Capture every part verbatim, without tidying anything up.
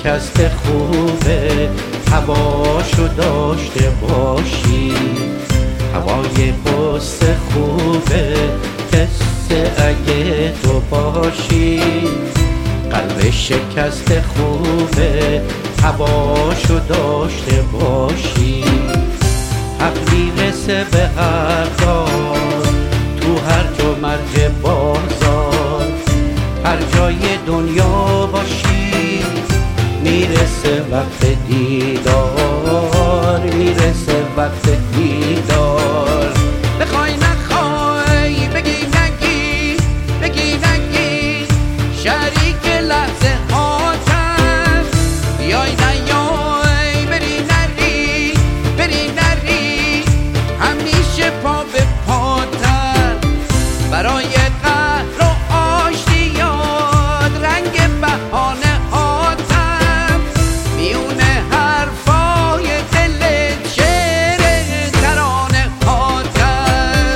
شکست خوبه هواشو داشته باشی، هوای قصه خوبه قصه اگه تو باشی. قلب شکست خوبه هواشو داشته باشی. حق میرسه به هر کار تو هر جا مرج بازار، هر جای دنیا باشی میرسه وقت دیدار، میرسه وقت دیدار. بخوای نخوای بگی نگی بگی نگی شریک لحظه هاتم، بیای نیای بری نری بری نری همیشه پا به پاتر. برای قهر و آشتیات رنگ بهانه هاتم، میونه حرفای دلت شعر ترانه هاتم.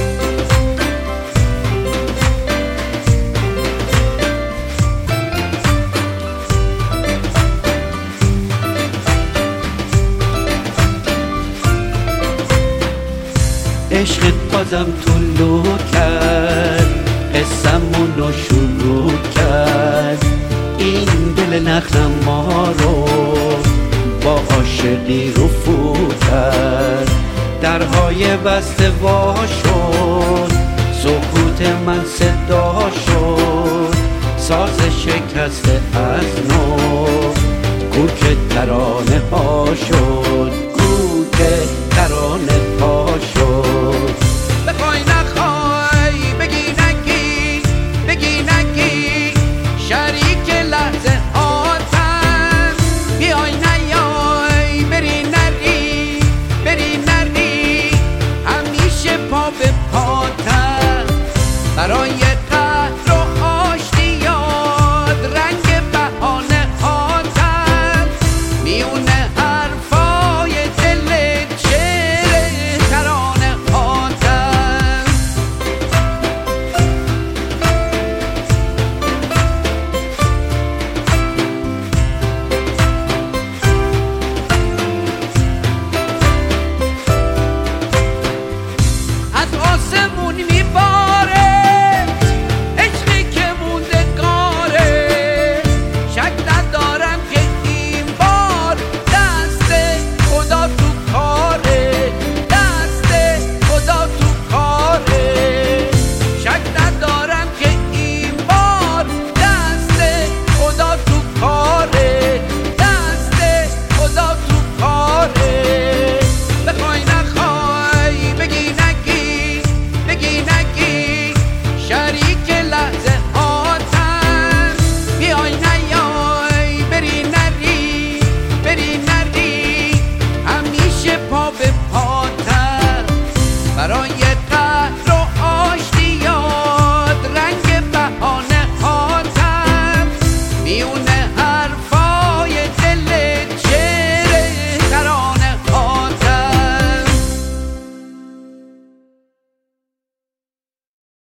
عشقت بازم طلو کرد، قصه‌مونو شروع کرد. این دل نخلم ما رو با عاشقی رفو کرد. درهای بسته وا شد، سکوت من صدا شد. ساز شکسته از نو کوک ترانه ها شد، کوک